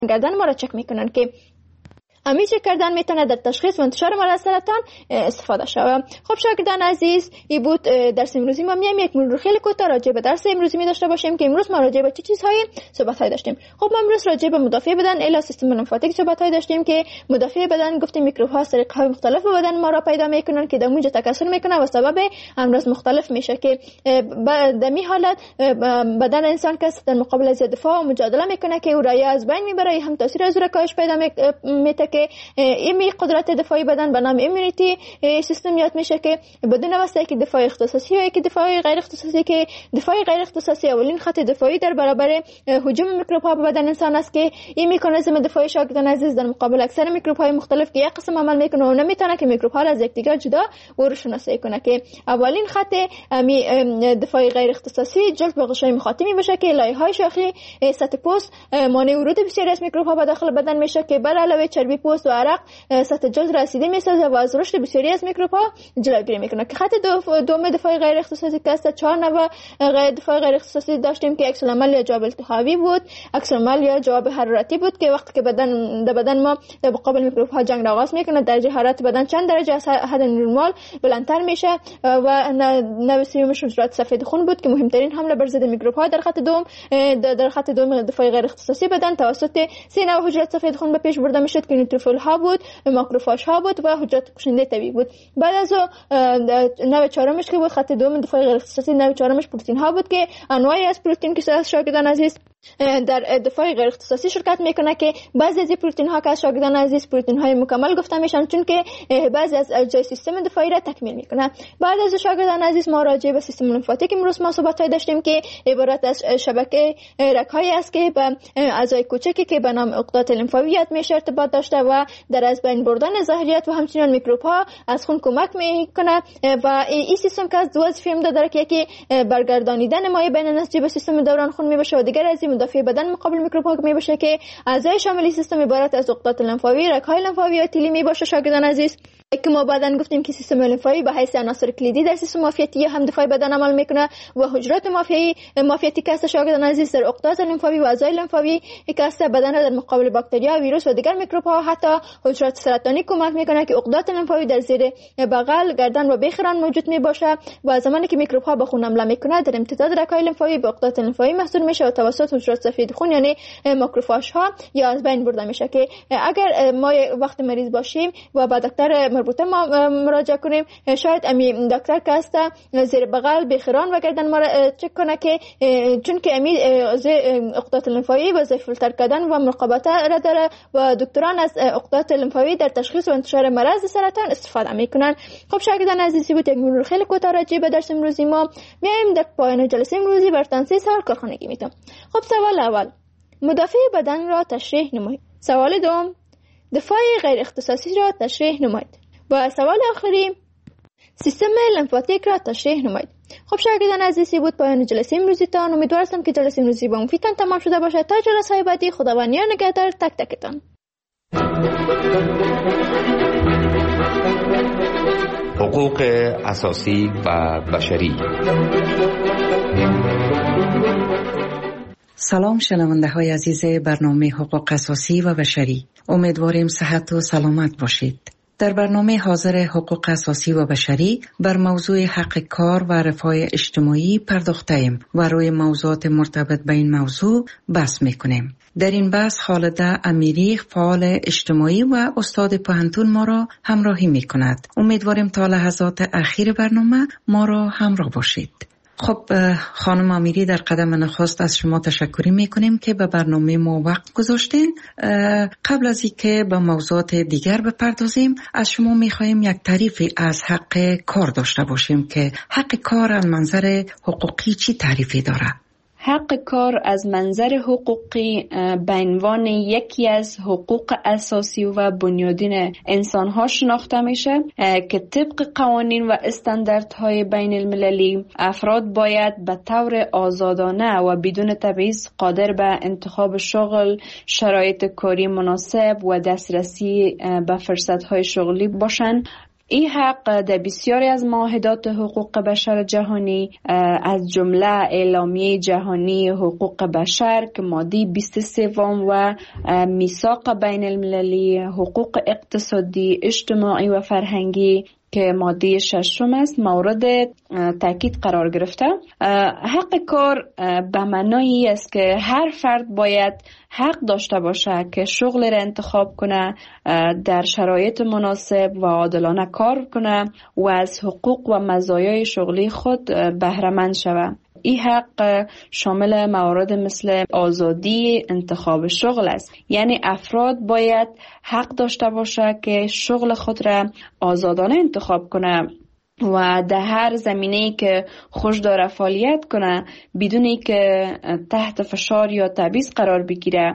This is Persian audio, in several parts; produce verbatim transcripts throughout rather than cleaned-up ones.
گردن ما را چک میکنن که امی چک کردن میتونه در تشخیص و انتشار مرض سرطان استفاده شود. خب شاگردان عزیز، این بود درس امروزی ما. میایم یک مرور خیلی کوتاه راجع به درس امروزی می داشته باشیم که امروز ما راجع به چه چیزهایی صحبت های داشتیم. خب ما امروز راجع به مدافع بدن الی سیستم لمفاتیک صحبت های داشتیم که مدافع بدن گفتیم میکروب ها طریق های مختلف بدن ما را پیدا میکنن که در اونجا تکثر میکنه و سبب امراض مختلف میشه که در می حالت بدن انسان که در مقابل از دفاع و مجادله میکنه که او را از بین میبره، هم تاثیر از کاهش پیدا میته که ایمی قدرت دفاعی بدن به نام ایمونیتی سیستم یاد میشه که بدون واسطه که دفاع اختصاصی و که دفاع غیر اختصاصی که دفاع غیر اختصاصی اولین خط دفاعی در برابر هجوم میکروب ها به بدن انسان است که این مکانیزم دفاعی شاگردان عزیز در مقابل اکثر میکروب های مختلف که یک قسم عمل میکنه و نمیتونه که میکروب ها را از یکدیگر جدا و رو شناسایی کنه که اولین خط می دفاع غیر اختصاصی جلب به غشای مخاطی میشه که لایه های شاخی سطح پوست مانع ورود بسیاری از میکروب ها به داخل بدن میشه که بر علاوه چربی پوست و عرق سطح جلد رسیده میسازه و از رشد بسیاری از میکروب ها جلوگیری میکنه که خط دوم دفاع غیر اختصاصی که است چهار نوع دفاع غیر اختصاصی داشتیم که عکس العمل یا جواب التهابی بود، عکس العمل یا جواب حرارتی بود که وقتی که بدن در بدن ما در مقابل میکروب ها جنگ را آغاز میکنه درجه حرارت بدن چند درجه از حد نرمال بلندتر میشه و نوع سومش حجرات سفید خون بود که مهمترین حمله بر ضد میکروب ها در خط دوم در خط دوم دفاع غیر اختصاصی بدن توسط سه نوع حجرات سفید خون به پیش برده میشد که نیوتروفیل ها بود، ماکروفاژ ها بود و حجرات کشنده طبیعی بود. بعد از نوع چهارمش که بود خط دوم دفاع غیر اختصاصی، نوع چهارمش پروتئین ها بود که انواعی از پروتئین که شاگردان عزیز در دفاع غیر اختصاصی شرکت میکنه که بعضی از پروتئین ها که شاگردان عزیز پروتئین های مکمل گفته میشن چون که بعضی از اجزای سیستم دفاعی را تکمیل میکنه. بعد از شاگردان عزیز ما راجع به سیستم لمفاتیک امروز ما صحبت داشتیم که عبارت از شبکه رگ‌هایی است که به اعضای کوچکی که به نام عقدات لمفاوی میشه ارتباط داشته و در از بین بردن زهریات و همچنین میکروب ها از خون کمک میکنه و این سیستم که از دو وظیفه داره که یکی برگردانیدن مایع بین نسجی به سیستم دوران خون میبشه و دیگر از مدافع بدن مقابل میکروب ها میبشه که اعضای شامل سیستم عبارت از عقدات لمفاوی، رگ‌های لمفاوی و تیلی میباشه شاگردان عزیز که ما بعداً گفتیم که سیستم لمفاوی به حیث عناصر کلیدی در سیستم معافیتی هم دفاع بدن عمل میکنه و حجرات معافیتی معافیتی که است شاگردان عزیز در عقدات لمفاوی و اعضای لمفاوی که است بدن در مقابل باکتریا، ویروس و دیگر میکروب ها حتی حجرات سرطانی کمک میکنه که عقدات لمفاوی در زیر بغل، گردن و بیخران موجود میباشه و زمانی که میکروب ها به خون حمله میکنه در امتداد رگ‌های لمفاوی به عقدات لمفاوی محصول میشه و توسط حجرات سفید خون یعنی ماکروفاژ ها یا از بین برده میشه که اگر ما وقت مریض باشیم و با دکتر مربوطه ما مراجعه کنیم شاید امی دکتر که است زیر بغل بیخران و گردن ما را چک کنه که چون که امی عقدات لمفاوی و فیلتر کردن و مراقبت را داره و دکتران از عقدات لمفاوی در تشخیص و انتشار مرض سرطان استفاده میکنن. خب شاگردان عزیزی بود یک مرور خیلی کوتاه راجع به درس امروزی ما. میایم در پایان جلسه امروزی براتون سه سوال کارخانگی میتم. خب سوال اول، مدافع بدن را تشریح نمایید. سوال دوم، دفاع غیر اختصاصی را تشریح نمایید. و سوال آخری، سیستم لمفاتیک را تشریح نمایید. خب شاگردان عزیزی بود پایان جلسه امروزی تان. امیدوارم که جلسه امروزی با مفیدتان تمام شده باشه. تا جلسه بعدی خداوند نگهدار تک تکتان. حقوق اساسی و بشری. سلام شنونده های عزیز برنامه حقوق اساسی و بشری، امیدواریم صحت و سلامت باشید. در برنامه حاضر حقوق اساسی و بشری بر موضوع حق کار و رفاه اجتماعی پرداخته‌ایم و روی موضوعات مرتبط به این موضوع بحث می‌کنیم. در این بحث خالده امیری فعال اجتماعی و استاد پوهنتون ما را همراهی می‌کند. امیدواریم تا لحظات اخیر برنامه ما را همراه باشید. خب خانم امیری، در قدم نخست از شما تشکری میکنیم که به برنامه ما وقت گذاشتین. قبل از اینکه به موضوعات دیگر بپردازیم از شما میخواهیم یک تعریفی از حق کار داشته باشیم که حق کار از منظر حقوقی چی تعریفی داره؟ حق کار از منظر حقوقی به عنوان یکی از حقوق اساسی و بنیادین انسان‌ها شناخته میشه که طبق قوانین و استانداردهای بین المللی افراد باید به طور آزادانه و بدون تبعیض قادر به انتخاب شغل، شرایط کاری مناسب و دسترسی به فرصت‌های شغلی باشند. این حق در بسیاری از معاهدات حقوق بشر جهانی از جمله اعلامیه جهانی حقوق بشر که ماده بیست و سه و میثاق بین المللی حقوق اقتصادی، اجتماعی و فرهنگی که ماده ششم است مورد تاکید قرار گرفته. حق کار به معنای است که هر فرد باید حق داشته باشه که شغل را انتخاب کنه، در شرایط مناسب و عادلانه کار کنه و از حقوق و مزایای شغلی خود بهره مند شود. این حق شامل موارد مثل آزادی انتخاب شغل است، یعنی افراد باید حق داشته باشه که شغل خود را آزادانه انتخاب کنه و در هر زمینه‌ای که خوش داره فعالیت کنه بدون که تحت فشار یا تبعیض قرار بگیره.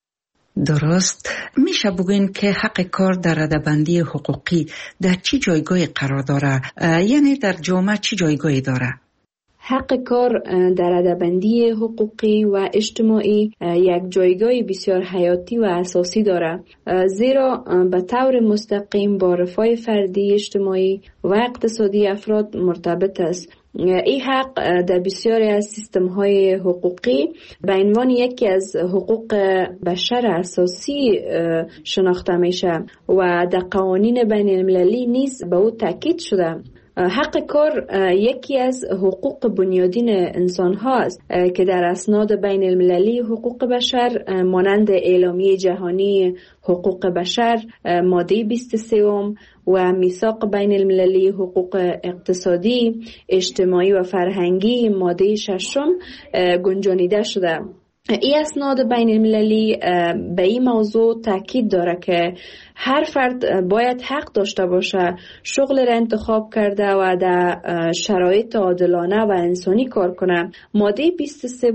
درست. میشه بگوین که حق کار در رده‌بندی حقوقی در چه جایگاهی قرار داره؟ یعنی در جامعه چه جایگاهی داره؟ حق کار در رده‌بندی حقوقی و اجتماعی یک جایگاه بسیار حیاتی و اساسی دارد، زیرا به طور مستقیم با رفاه فردی، اجتماعی و اقتصادی افراد مرتبط است. این حق در بسیاری از سیستم‌های حقوقی به عنوان یکی از حقوق بشر اساسی شناخته میشه و در قوانین بین المللی نیز به او تاکید شده. حق کار یکی از حقوق بنیادین انسان هاست که در اسناد بین المللی حقوق بشر مانند اعلامیه جهانی حقوق بشر ماده بیست و سه و میثاق بین المللی حقوق اقتصادی، اجتماعی و فرهنگی ماده ششم گنجانیده شده. این اسناد بین المللی به این موضوع تاکید داره که هر فرد باید حق داشته باشه شغل را انتخاب کرده و در شرایط عادلانه و انسانی کار کنه. ماده بیست و سه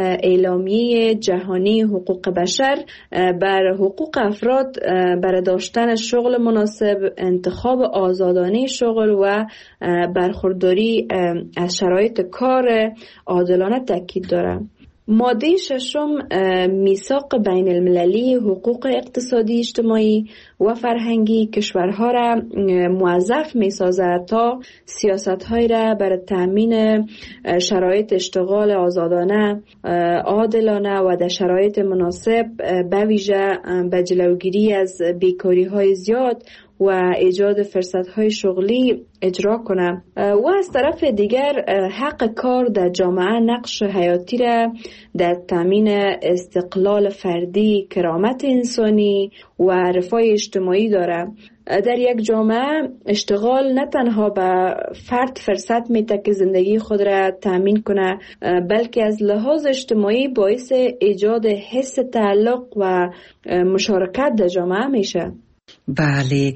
اعلامیه جهانی حقوق بشر بر حقوق افراد برای داشتن شغل مناسب، انتخاب آزادانه شغل و برخورداری از شرایط کار عادلانه تاکید داره. ماده ششم میثاق بین المللی حقوق اقتصادی، اجتماعی و فرهنگی کشورها را موظف می سازد تا سیاست‌های را برای تأمین شرایط اشتغال آزادانه، عادلانه و در شرایط مناسب به ویژه به جلوگیری از بیکاری‌های زیاد و ایجاد فرصت‌های شغلی اجرا کنه. و از طرف دیگر حق کار در جامعه نقش حیاتی را در تامین استقلال فردی، کرامت انسانی و رفاه اجتماعی داره. در یک جامعه اشتغال نه تنها به فرد فرصت میده که زندگی خود را تامین کنه، بلکه از لحاظ اجتماعی باعث ایجاد حس تعلق و مشارکت در جامعه میشه. بله،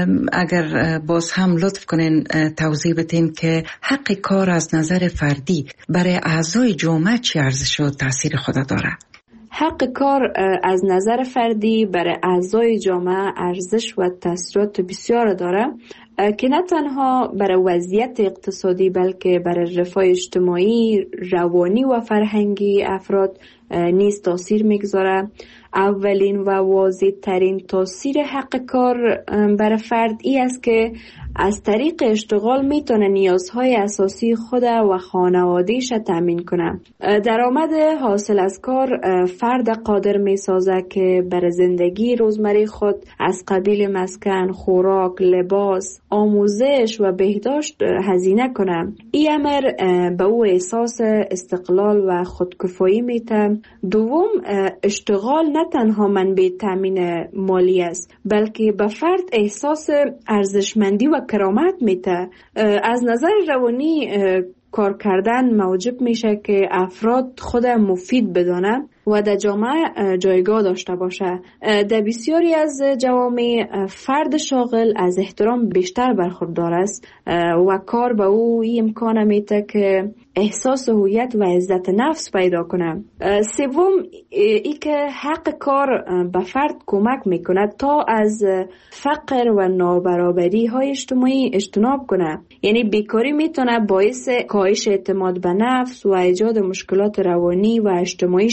اگر باز هم لطف کنین توضیح بدین که حق کار از نظر فردی برای اعضای جامعه چه ارزش و تاثیر خود داره؟ حق کار از نظر فردی برای اعضای جامعه ارزش و تاثیرات بسیار داره که نه تنها برای وضعیت اقتصادی بلکه برای رفاه اجتماعی، روانی و فرهنگی افراد نیز تاثیر میگذاره. اولین و واضح ترین تاثیر حق کار برای فرد ای است که از طریق اشتغال میتونه نیازهای اساسی خود و خانواده‌اش تامین کنه. درآمد حاصل از کار فرد قادر میسازه که برای زندگی روزمره خود از قبیل مسکن، خوراک، لباس، آموزش و بهداشت هزینه کنه. این امر به او احساس استقلال و خودکفایی میده. دوم، اشتغال نه تنها منبع تامین مالی است بلکه به فرد احساس ارزشمندی و کرامت میده. از نظر روانی کار کردن موجب میشه که افراد خود مفید بدانه و در جامعه جایگاه داشته باشه. در بسیاری از جوامع فرد شاغل از احترام بیشتر برخوردار است و کار به او این امکان میده که احساس هویت و عزت نفس پیدا کنه. سوم، ای که حق کار به فرد کمک میکنه تا از فقر و نابرابری های اجتماعی اجتناب کنه. یعنی بیکاری میتونه باعث کاهش اعتماد به نفس و ایجاد مشکلات روانی و اجتماعی شود.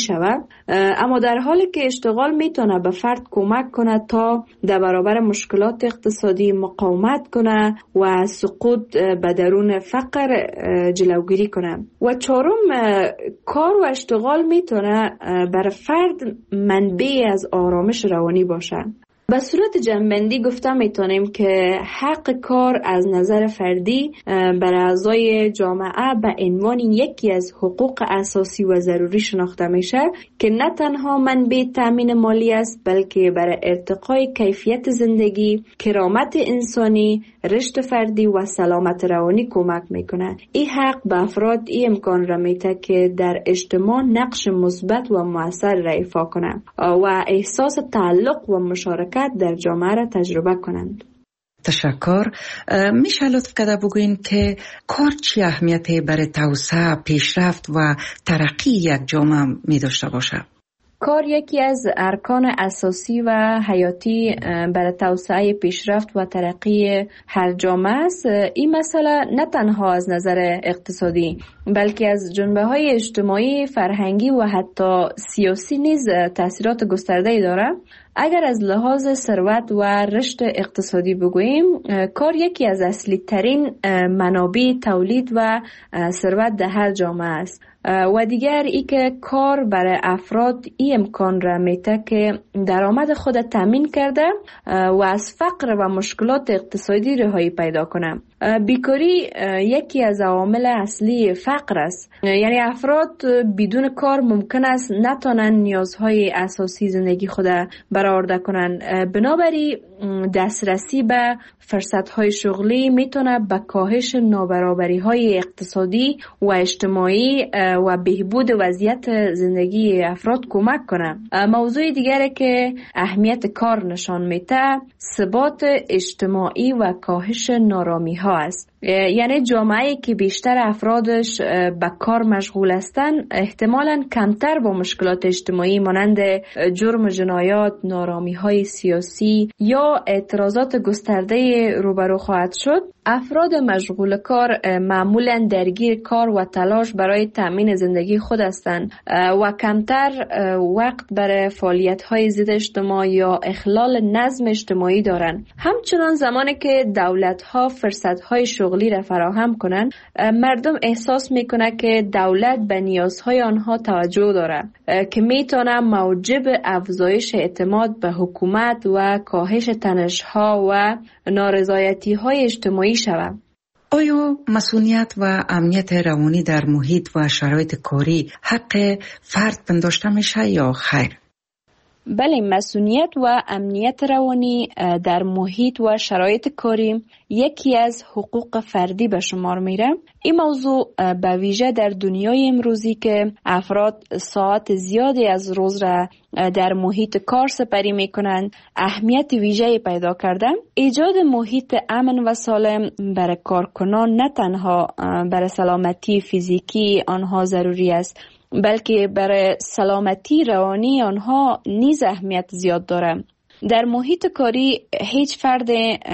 اما در حالی که اشتغال میتونه به فرد کمک کنه تا در برابر مشکلات اقتصادی مقاومت کنه و سقوط به درون فقر جلوگیری کنه. و چهارم، کار و اشتغال میتونه برای فرد منبع از آرامش روانی باشه. به صورت جنبندی گفته میتونیم که حق کار از نظر فردی برای اعضای جامعه به عنوان یکی از حقوق اساسی و ضروری شناخته میشه که نه تنها منبع تامین مالی است بلکه برای ارتقای کیفیت زندگی، کرامت انسانی، رشد فردی و سلامت روانی کمک میکنه. این حق به افراد این امکان را میده که در اجتماع نقش مثبت و مؤثر را ایفا کنند و احساس تعلق و مشارکت در جامعه را تجربه کنند. تشکر. میشه لطف کرده بگوین که کار چی اهمیتی برای توسعه، پیشرفت و ترقی یک جامعه می داشته باشه؟ کار یکی از ارکان اساسی و حیاتی برای توسعه، پیشرفت و ترقی هر جامعه است. این مسئله نه تنها از نظر اقتصادی بلکه از جنبه‌های اجتماعی، فرهنگی و حتی سیاسی نیز تأثیرات گسترده‌ای دارد. اگر از لحاظ ثروت و رشد اقتصادی بگوییم، کار یکی از اصلی ترین منابع تولید و ثروت در هر جامعه است. و دیگر ای که کار برای افراد این امکان را میده که درآمد خود تامین کرده و از فقر و مشکلات اقتصادی رهایی پیدا کنه. بیکاری یکی از عوامل اصلی فقر است. یعنی افراد بدون کار ممکن است نتونن نیازهای اساسی زندگی خود برآورده کنن. بنابراین دسترسی به فرصت‌های شغلی میتونه به کاهش نابرابری‌های اقتصادی و اجتماعی و بهبود وضعیت زندگی افراد کمک کنه. موضوع دیگری که اهمیت کار نشان میده ثبات اجتماعی و کاهش نارامی‌ها است. یعنی جامعه‌ای که بیشتر افرادش به کار مشغول هستند احتمالاً کمتر با مشکلات اجتماعی مانند جرم و جنایات، نارامی‌های سیاسی یا اعتراضات گسترده روبرو خواهد شد. افراد مشغول کار معمولاً درگیر کار و تلاش برای تأمین زندگی خود هستند و کمتر وقت برای فعالیت‌های ضد اجتماع یا اخلال نظم اجتماعی دارند. همچنان زمانی که دولت‌ها فرصت‌های شغلی را فراهم کنند، مردم احساس میکنه که دولت به نیازهای آنها توجه دارد که میتونه موجب افزایش اعتماد به حکومت و کاهش تنش‌ها و نارضایتی‌های اجتماعی شود. آیا مسئولیت و امنیت روانی در محیط و شرایط کاری حق فرد پنداشته میشه یا خیر؟ بله، مسئولیت و امنیت روانی در محیط و شرایط کاری یکی از حقوق فردی به شمار میره. این موضوع به ویژه در دنیای امروزی که افراد ساعت زیادی از روز را در محیط کار سپری میکنند اهمیت ویژه‌ای پیدا کرده. ایجاد محیط امن و سالم برای کارکنان نه تنها برای سلامتی فیزیکی آنها ضروری است بلکه برای سلامتی روانی آنها نیز اهمیت زیاد دارد. در محیط کاری هیچ فرد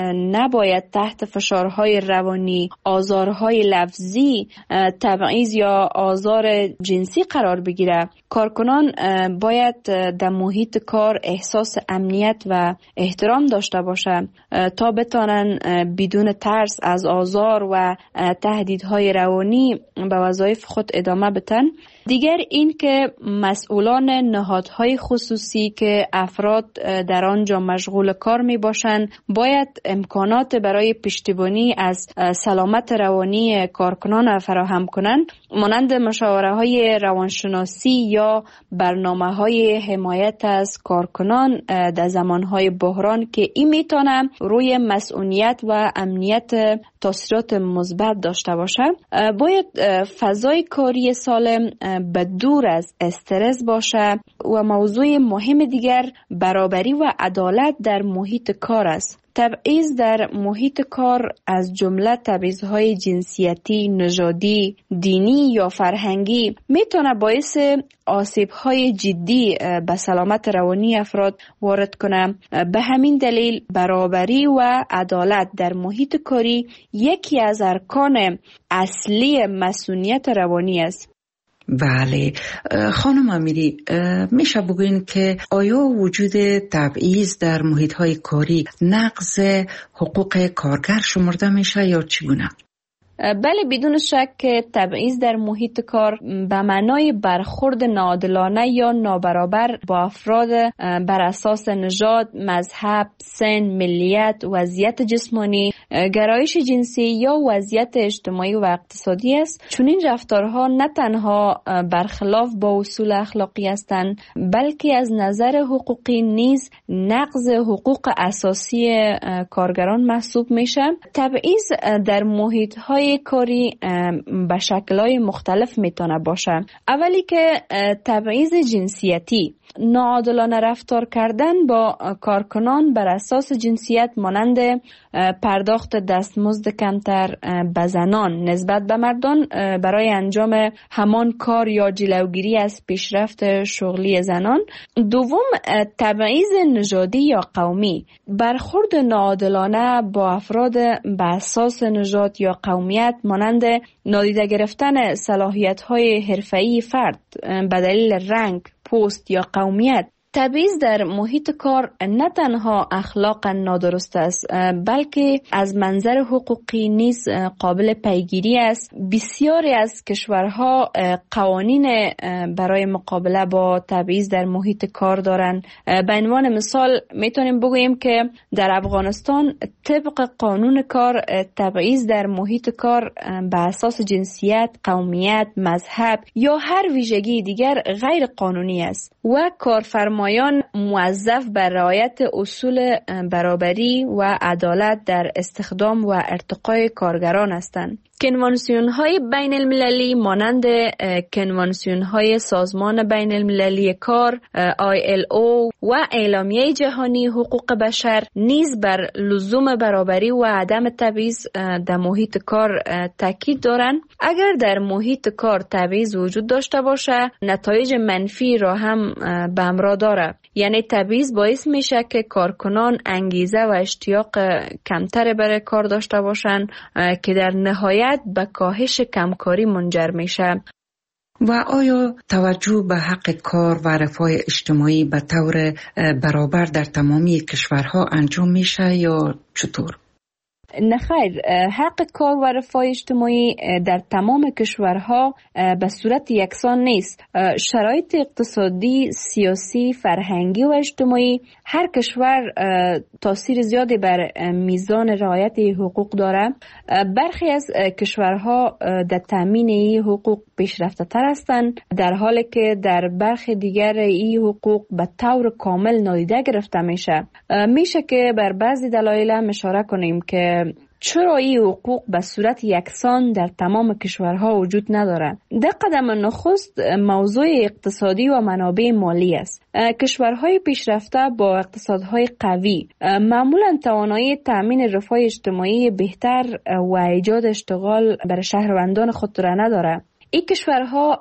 نباید تحت فشارهای روانی، آزارهای لفظی، تبعیض یا آزار جنسی قرار بگیرد. کارکنان باید در محیط کار احساس امنیت و احترام داشته باشند تا بتوانند بدون ترس از آزار و تهدیدهای روانی به وظایف خود ادامه بدن. دیگر این که مسئولان نهادهای خصوصی که افراد در آنجا مشغول کار می باشند باید امکانات برای پشتیبانی از سلامت روانی کارکنان فراهم کنند، مانند مشاوره های روانشناسی یا برنامه های حمایت از کارکنان در زمانهای بحران که این میتونه روی مسئولیت و امنیت تاثیرات مثبت داشته باشد. باید فضای کاری سالم به دور از استرس باشه و موضوع مهم دیگر برابری و عدالت در محیط کار است. تبعیض در محیط کار از جمله تبعیض‌های جنسیتی، نژادی، دینی یا فرهنگی میتونه باعث آسیب‌های جدی به سلامت روانی افراد وارد کنه. به همین دلیل برابری و عدالت در محیط کاری یکی از ارکان اصلی مسئولیت روانی است. بله خانم امیری، میشه بگوین که آیا وجود تبعیض در محیط‌های کاری نقض حقوق کارگر شمرده میشه یا چگونه؟ بله بدون شک که تبعیض در محیط کار به معنای برخورد ناعادلانه یا نابرابر با افراد بر اساس نژاد، مذهب، سن، ملیت، وضعیت جسمانی، گرایش جنسی یا وضعیت اجتماعی و اقتصادی است. چون این رفتارها نه تنها برخلاف با اصول اخلاقی هستند بلکه از نظر حقوقی نیز نقض حقوق اساسی کارگران محسوب میشه. تبعیض در محیط‌های کاری به شکل‌های مختلف میتونه باشه. اولی که تبعیض جنسیتی، ناعادلانه رفتار کردن با کارکنان بر اساس جنسیت مانند پرداخت دستمزد کمتر به زنان نسبت به مردان برای انجام همان کار یا جلوگیری از پیشرفت شغلی زنان. دوم تبعیض نژادی یا قومی، برخورد ناعادلانه با افراد بر اساس نژاد یا قومیت مانند نادیده گرفتن صلاحیت‌های حرفه‌ای فرد به دلیل رنگ، پوست یا قومیت. تبعیض در محیط کار نه تنها اخلاقا نادرست است بلکه از منظر حقوقی نیز قابل پیگیری است. بسیاری از کشورها قوانین برای مقابله با تبعیض در محیط کار دارند. به عنوان مثال میتونیم بگوییم که در افغانستان طبق قانون کار تبعیض در محیط کار به اساس جنسیت، قومیت، مذهب یا هر ویژگی دیگر غیر قانونی است و کارفرما مایان موظف بر رعایت اصول برابری و عدالت در استخدام و ارتقای کارگران هستند. کنوانسیون های بین المللی مانند کنوانسیون های سازمان بین المللی کار آی ال او و اعلامیه جهانی حقوق بشر نیز بر لزوم برابری و عدم تبعیض در محیط کار تاکید دارند. اگر در محیط کار تبعیض وجود داشته باشه نتایج منفی را هم به همراه داره. یعنی تبعیض باعث میشه که کارکنان انگیزه و اشتیاق کمتر برای کار داشته باشند که در نهایت به کاهش کمکاری منجر میشه. و آیا توجه به حق کار و رفاه اجتماعی به طور برابر در تمامی کشورها انجام میشه یا چطور؟ نه خیر، حق کار و رفاه اجتماعی در تمام کشورها به صورت یکسان نیست. شرایط اقتصادی، سیاسی، فرهنگی و اجتماعی هر کشور تاثیر زیادی بر میزان رعایت حقوق داره. برخی از کشورها در تامین این حقوق پیشرفته تر هستند در حالی که در برخی دیگر این حقوق به طور کامل نادیده گرفته میشه. میشه که بر بعضی دلایل هم اشاره کنیم که چرا این حقوق به صورت یکسان در تمام کشورها وجود نداره. در قدم نخست موضوع اقتصادی و منابع مالی است. کشورهای پیشرفته با اقتصادهای قوی معمولا توانایی تامین رفاه اجتماعی بهتر و ایجاد اشتغال برای شهروندان خود را نداره. این کشورها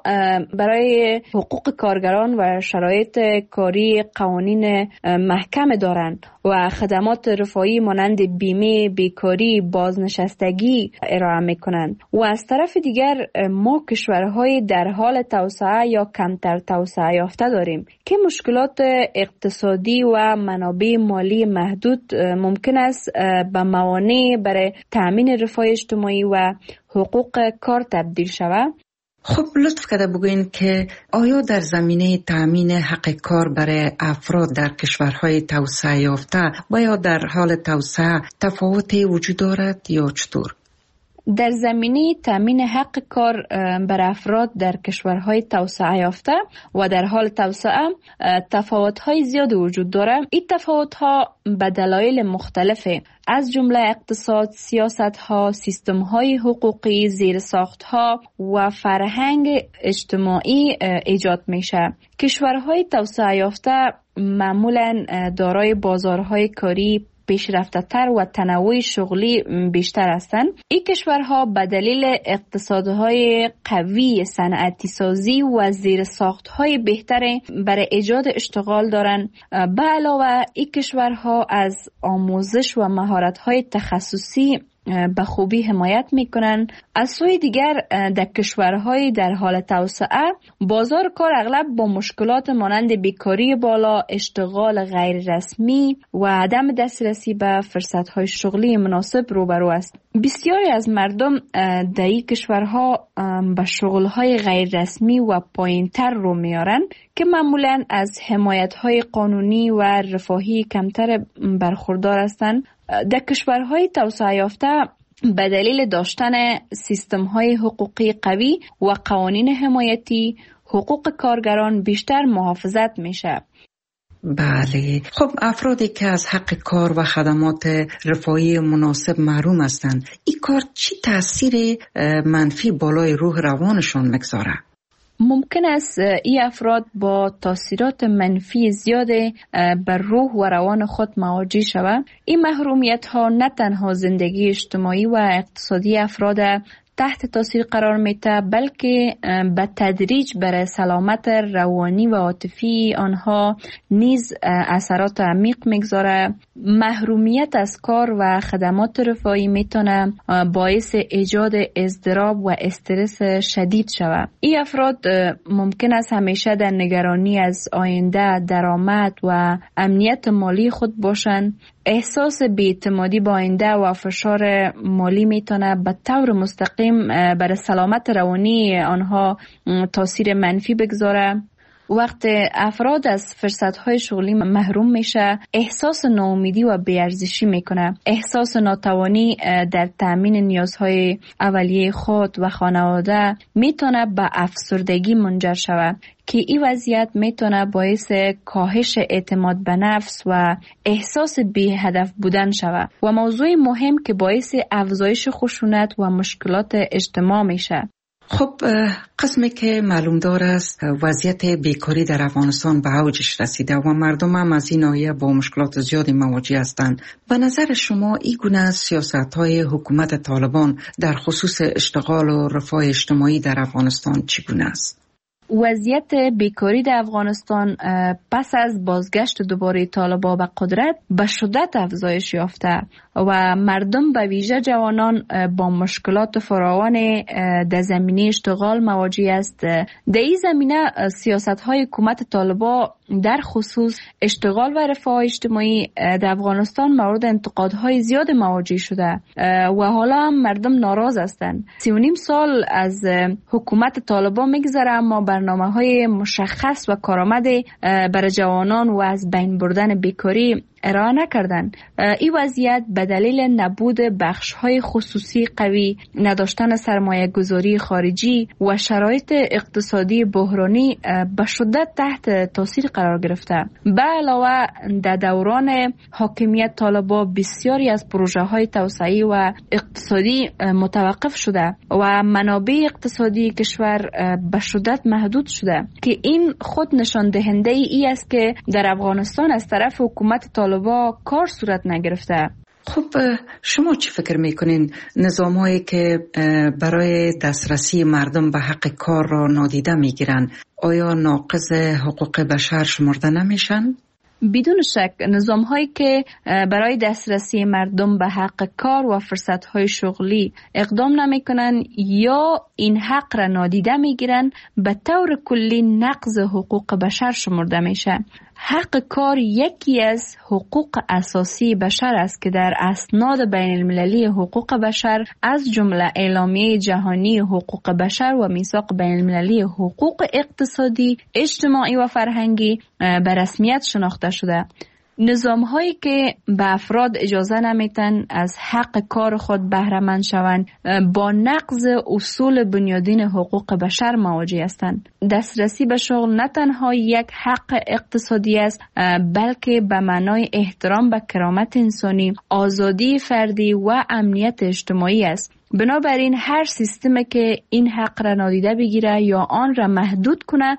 برای حقوق کارگران و شرایط کاری قوانین محکم دارند و خدمات رفاهی مانند بیمه، بیکاری، بازنشستگی ارائه میکنند. و از طرف دیگر ما کشورهای در حال توسعه یا کمتر توسعه یافته داریم که مشکلات اقتصادی و منابع مالی محدود ممکن است به موانع برای تأمین رفاه اجتماعی و حقوق کار تبدیل شود. خب لطف کرده بگوین که آیا در زمینه تأمین حق کار برای افراد در کشورهای توسعه یافته و یا در حال توسعه تفاوتی وجود دارد یا چطور؟ در زمینه تامین حق کار بر افراد در کشورهای توسعه یافته و در حال توسعه تفاوت‌های زیاد وجود دارد. این تفاوت‌ها به دلایل مختلفه از جمله اقتصاد، سیاست‌ها، سیستم‌های حقوقی، زیرساخت‌ها و فرهنگ اجتماعی ایجاد میشه. کشورهای توسعه یافته معمولاً دارای بازارهای کاری پیشرفته تر و تنوع شغلی بیشتر هستند. این کشورها به دلیل اقتصادهای قوی، صنعتی سازی و زیرساختهای بهتر برای ایجاد اشتغال دارند. به علاوه این کشورها از آموزش و مهارت‌های تخصصی به خوبی حمایت میکنن. از سوی دیگر در کشورهای در حال توسعه بازار کار اغلب با مشکلات مانند بیکاری بالا، اشتغال غیر رسمی و عدم دسترسی به فرصتهای شغلی مناسب روبرو است. بسیاری از مردم در این کشورها به شغلهای غیر رسمی و پایینتر رو میارن که معمولاً از حمایت‌های قانونی و رفاهی کمتر برخوردار هستند. در کشورهای توسعه یافته به دلیل داشتن سیستم‌های حقوقی قوی و قوانین حمایتی، حقوق کارگران بیشتر محافظت میشه. بله، خب افرادی که از حق کار و خدمات رفاهی مناسب محروم هستند، این کار چی تأثیر منفی بالای روح روانشون میگذاره؟ ممکن است این افراد با تاثیرات منفی زیاد بر روح و روان خود مواجه شوند. این محرومیت ها نه تنها زندگی اجتماعی و اقتصادی افراد تحت تاثیر قرار میده، بلکه به تدریج بر سلامت روانی و عاطفی آنها نیز اثرات عمیق میگذاره. محرومیت از کار و خدمات رفاهی میتونه باعث ایجاد اضطراب و استرس شدید شود. این افراد ممکن است همیشه در نگرانی از آینده، درآمد و امنیت مالی خود باشند. احساس بی‌اعتمادی با آینده و فشار مالی میتونه به طور مستقیم بر سلامت روانی آنها تاثیر منفی بگذاره. وقت افراد از فرصت‌های شغلی محروم میشه، احساس ناامیدی و بی‌ارزشی میکنه. احساس ناتوانی در تأمین نیازهای اولیه خود و خانواده میتونه به افسردگی منجر شود که این وضعیت میتونه باعث کاهش اعتماد به نفس و احساس بی هدف بودن شود و موضوع مهم که باعث افزایش خشونت و مشکلات اجتماع میشه. خب قسمی که معلوم دار است وضعیت بیکاری در افغانستان به اوجش رسیده و مردم هم از این ناحیه با مشکلات زیادی مواجه هستند. به نظر شما این گونه سیاست‌های حکومت طالبان در خصوص اشتغال و رفاه اجتماعی در افغانستان چگونه است؟ وضعیت بیکاری در افغانستان پس از بازگشت دوباره طالبان به قدرت به شدت افزایش یافته و مردم به ویژه جوانان با مشکلات فراوان در زمینه اشتغال مواجه است. در این زمینه سیاست‌های حکومت طالبان در خصوص اشتغال و رفاه اجتماعی در افغانستان مورد انتقادهای زیاد مواجه شده و حالا هم مردم ناراض هستند. سی و نیم سال از حکومت طالبان میگذره اما برنامه‌های مشخص و کارآمد برای جوانان و از بین بردن بیکاری ارائه نکردن. این وضعیت به دلیل نبود بخش‌های خصوصی قوی، نداشتن سرمایه گذاری خارجی و شرایط اقتصادی بحرانی به شدت تحت تاثیر قرار گرفته. به علاوه در دوران حاکمیت طالبان بسیاری از پروژه‌های توسعه‌ای و اقتصادی متوقف شده و منابع اقتصادی کشور به شدت محدود شده که این خود نشان دهنده ای است که در افغانستان از طرف حکومت طالبان با کار صورت نگرفته. خب شما چی فکر میکنین نظام‌هایی که برای دسترسی مردم به حق کار را نادیده میگیرن آیا ناقض حقوق بشر شمرده نمیشن؟ بدون شک نظام هایی که برای دسترسی مردم به حق کار و فرصت های شغلی اقدام نمی کنن یا این حق را نادیده می گیرن به طور کلی نقض حقوق بشر شمرده میشه. حق کار یکی از حقوق اساسی بشر است که در اسناد بین المللی حقوق بشر از جمله اعلامیه جهانی حقوق بشر و میثاق بین المللی حقوق اقتصادی، اجتماعی و فرهنگی به رسمیت شناخته شده. نظام هایی که به افراد اجازه نمیتن از حق کار خود بهره مند شوند با نقض اصول بنیادین حقوق بشر مواجه هستند. دسترسی به شغل نه تنها یک حق اقتصادی است بلکه به معنای احترام به کرامت انسانی، آزادی فردی و امنیت اجتماعی است. بنابراین هر سیستمی که این حق را نادیده بگیره یا آن را محدود کنه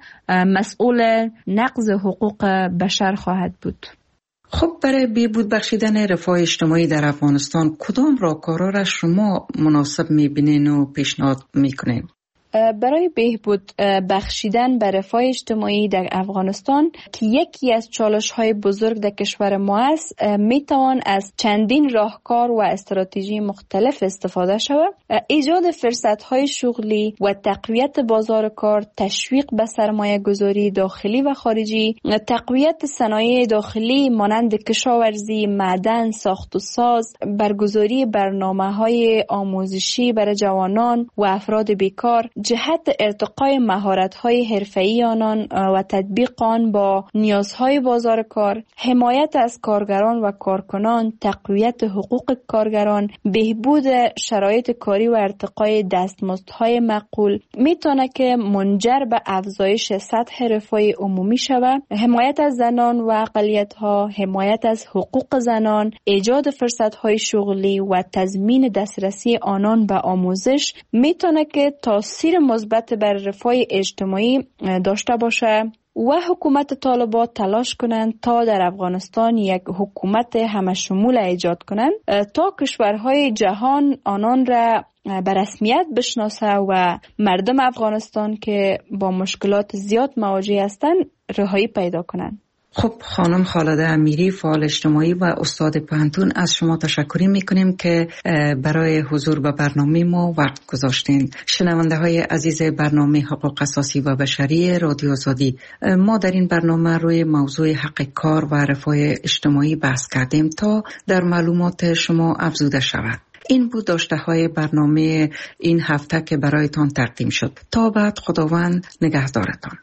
مسئول نقض حقوق بشر خواهد بود. خب برای بهبود بخشیدن رفاه اجتماعی در افغانستان کدام راهکارها را شما مناسب میبینین و پیشنهاد میکنین؟ برای بهبود بخشیدن به رفاه اجتماعی در افغانستان که یکی از چالش‌های بزرگ در کشور ما است، میتوان از چندین راهکار و استراتژی مختلف استفاده شود. ایجاد فرصت‌های شغلی و تقویت بازار کار، تشویق به سرمایه گذاری داخلی و خارجی، تقویت صنایع داخلی مانند کشاورزی، معدن، ساخت و ساز، برگزاری برنامه‌های آموزشی برای جوانان و افراد بیکار، جهت ارتقای مهارت‌های حرفه‌ای آنان و تطبیق آن با نیازهای بازار کار، حمایت از کارگران و کارکنان، تقویت حقوق کارگران، بهبود شرایط کاری و ارتقای دستمزدهای معقول میتونه که منجر به افزایش سطح رفاه عمومی شود. حمایت از زنان و اقلیت‌ها، حمایت از حقوق زنان، ایجاد فرصت‌های شغلی و تضمین دسترسی آنان به آموزش میتونه که تاثیر مثبت بر رفاه اجتماعی داشته باشه و حکومت طالبان تلاش کنند تا در افغانستان یک حکومت همشمول ایجاد کنند تا کشورهای جهان آنان را به رسمیت بشناسه و مردم افغانستان که با مشکلات زیاد مواجه هستند رهایی پیدا کنند. خب خانم خالده امیری، فعال اجتماعی و استاد پوهنتون، از شما تشکر میکنیم که برای حضور به برنامه ما وقت گذاشتین. شنونده های عزیز برنامه حقوق اساسی و بشری رادیو آزادی، ما در این برنامه روی موضوع حق کار و رفاه اجتماعی بحث کردیم تا در معلومات شما افزوده شود. این بود داشته های برنامه این هفته که برایتان تقدیم شد. تا بعد، خداوند نگهدارتان.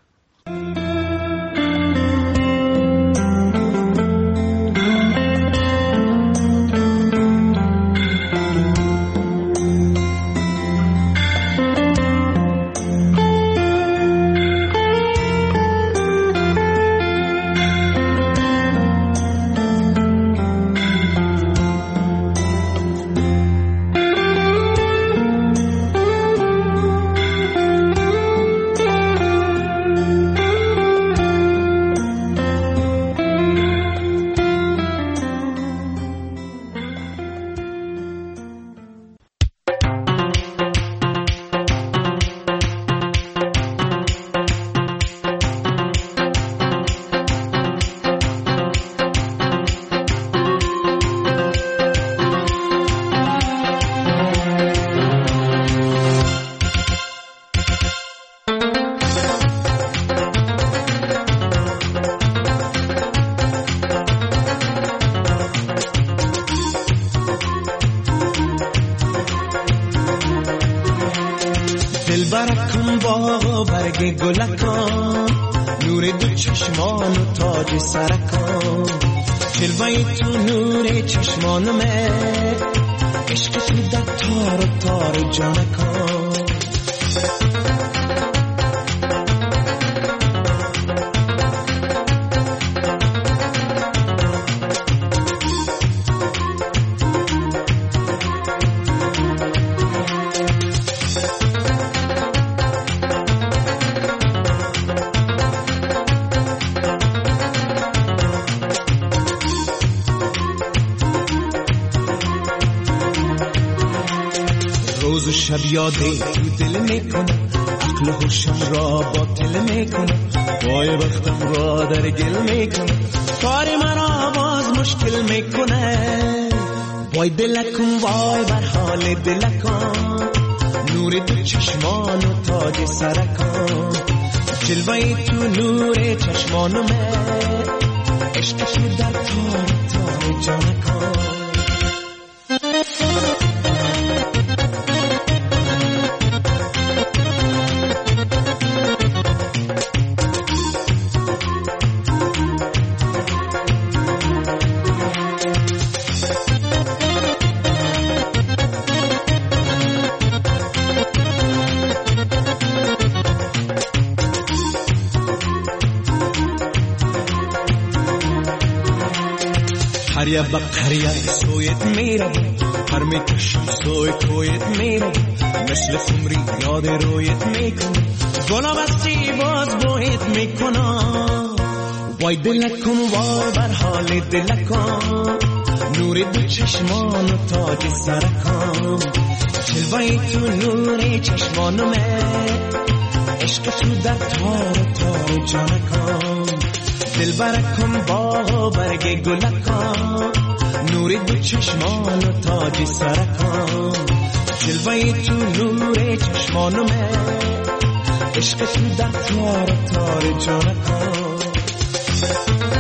برکن با برگ گلکان، نور دو چشمان و تاج سرکان، جلوه تو نور چشمانمه، عشق تو در تار و تار جانکان. روز و شب یاده تو دل میکنه، عقل و هوشم را باطل میکنه، وای وقتم را در گل میکنه، کار مرا باز مشکل میکنه. وای دلکم وای بر حال دلکم، نور دو چشمان و تاج سرکم، جلوه تو نور چشمانمه، عشق تو در تار تار جانکم. قریه با قریه سویت میرم، هر میکشم سوی کویت میرم، مثل خمری یاد رویت میکنم، گلا بستی باز بویت میکنم. وای دلکن وای بر حال دلکن، نور دو چشمان و تاج سرکم، جلوه تو نور چشمانمه، عشق تو در تار تار جانکام، دل برکن با برگ گلکام، نور دو چشمان و تاج سرکام، جلوه تو نور چشمانمه، عشق تو در تار تار جانکام.